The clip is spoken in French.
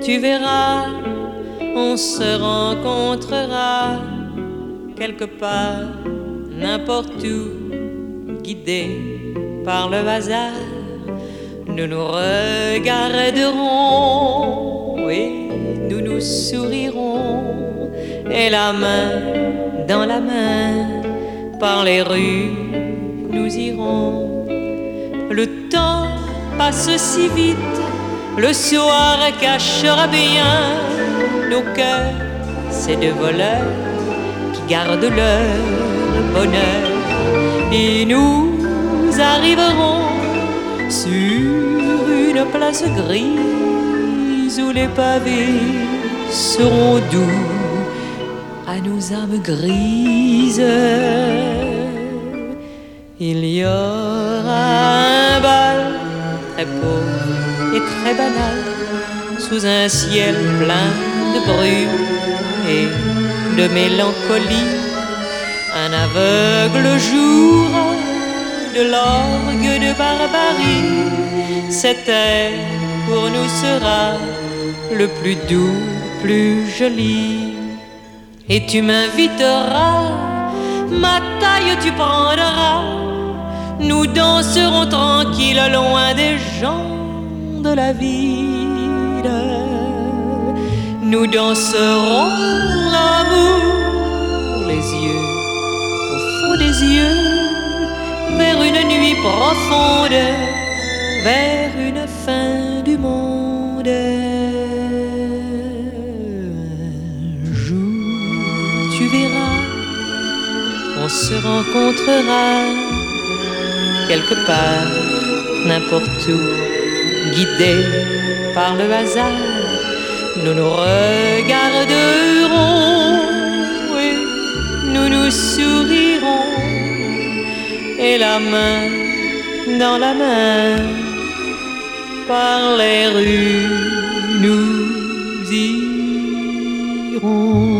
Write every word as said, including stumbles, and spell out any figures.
Tu verras, on se rencontrera quelque part, n'importe où, guidés par le hasard. Nous nous regarderons et nous nous sourirons, et la main dans la main, par les rues nous irons. Le temps passe si vite, le soir cachera bien nos cœurs, ces deux voleurs qui gardent leur bonheur. Et nous arriverons sur une place grise où les pavés seront doux à nos âmes grises. Il y aura un bal très pauvre et très banal, sous un ciel plein de brume et de mélancolie. Un aveugle jouera de l'orgue de barbarie. Cet air pour nous sera le plus doux, plus joli. Et tu m'inviteras, ma taille tu prendras. Nous danserons tranquilles loin des gens de la ville. Nous danserons l'amour, les yeux au fond des yeux, vers une nuit profonde, vers une fin du monde. Un jour, tu verras, on se rencontrera quelque part, n'importe où, guidés par le hasard. Nous nous regarderons et nous nous sourirons, et la main dans la main, par les rues nous irons.